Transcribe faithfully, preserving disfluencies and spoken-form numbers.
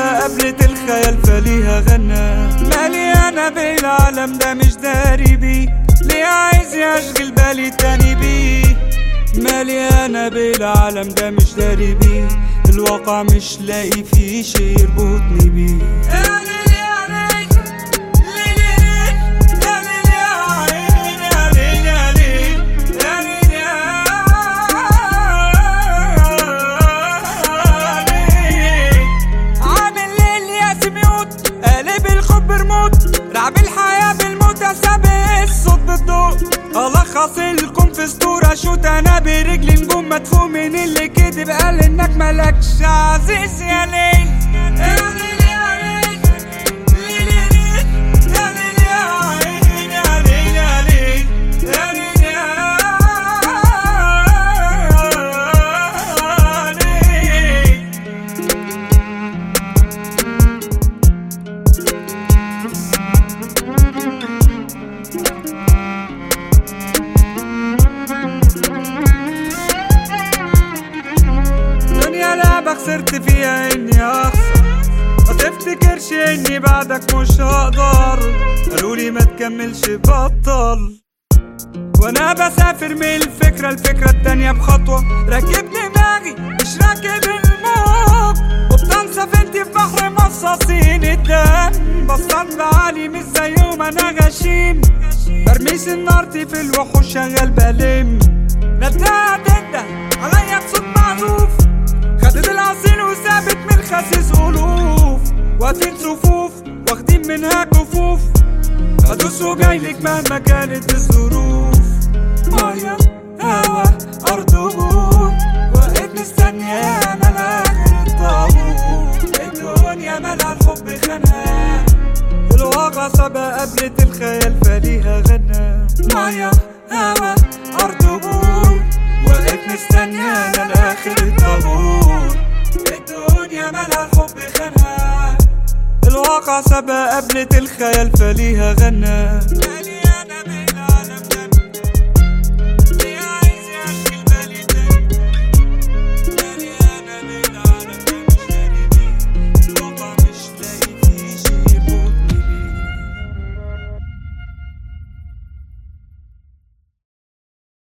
سبق قبلت الخيال فليها غنى. مالي انا بالعالم ده مش داري بيه، ليه عايز يشغل بالي تاني بيه؟ مالي انا بالعالم ده مش داري بيه، الواقع مش لاقي فيه شي يربطني بيه. لعب الحياة بالموت سابق الصوت بالضوء، ألخص لكم في اسطورة شوت أنا برجلي نجوم مدفوع من اللي كدب قال إنك ملكش عزيز يا ليل. خسرت فيها اني اخسر، ما تفتكرش اني بعدك مش هقدر، قالولي ما تكملش بطل. وانا بسافر من الفكرة الفكرة التانية بخطوة، راكب دماغي مش راكب الموج، وبطن سفينتي في بحر مصاصين الدم، بصطاد بعالي مش زيهم انا غشيم، برميس النارتي في الوحوش شغال بلم، نداها تنده عليا بصوت معزوف، خدت العصير وثابت من الخسيس ألوف، واقفين صفوف واخدين منها كفوف، هدوس وجايلك مهما كانت الظروف. مية هوا أرض وبور، واقف مستني أنا لآخر الطابور، الدنيا مالها الحب خانها، الواقع سبق قبلت الخيال فليها غنى. مية هوا أرض وبور، واقف مستني أنا لآخر الطابور، الدنيا مالها الحب خانها، الواقع سبق قبلت الخيال فليها غنى.